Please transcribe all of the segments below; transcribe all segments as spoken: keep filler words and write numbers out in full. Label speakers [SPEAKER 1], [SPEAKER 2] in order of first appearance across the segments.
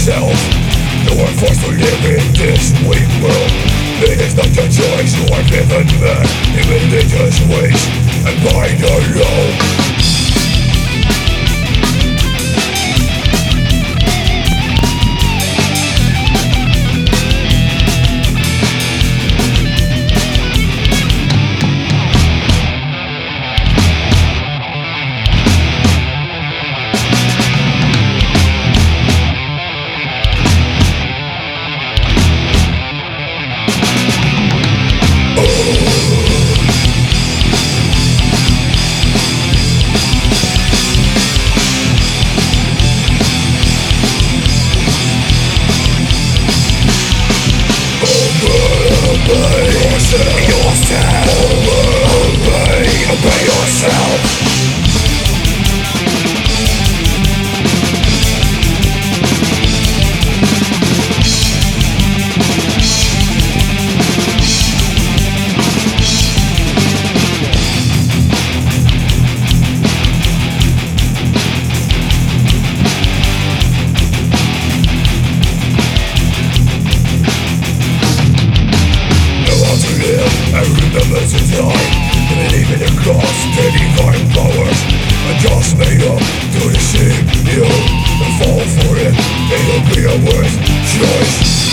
[SPEAKER 1] yourself. You are forced to live in this weak world. It is not your choice, you are given man in religious ways and bind alone. Obey yourself. Obey, obey yourself. I remember the time, believe in the cross, the divine powers. I just made up to deceive you and fall for it. It'll be a worse choice.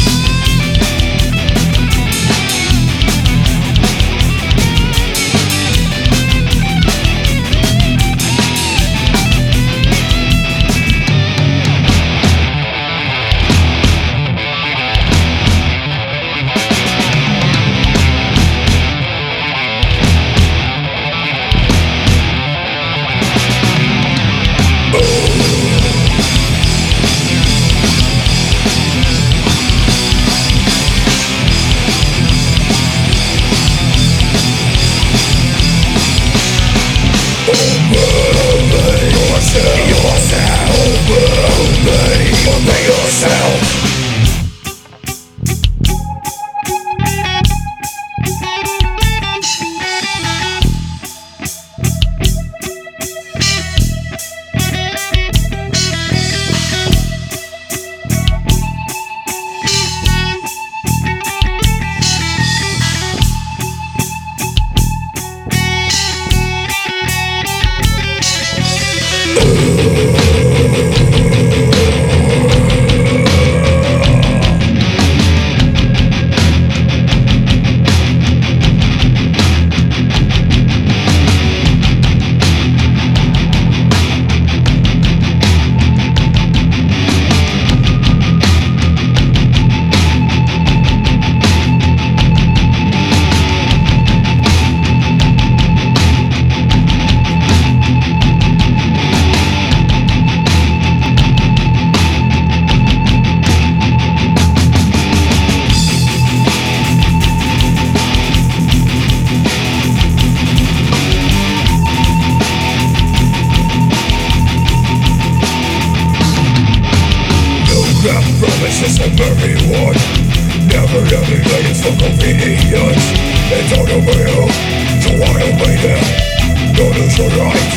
[SPEAKER 1] Promises of everyone, never everything is for convenience. It's all over you, so I obey them. Don't lose your life.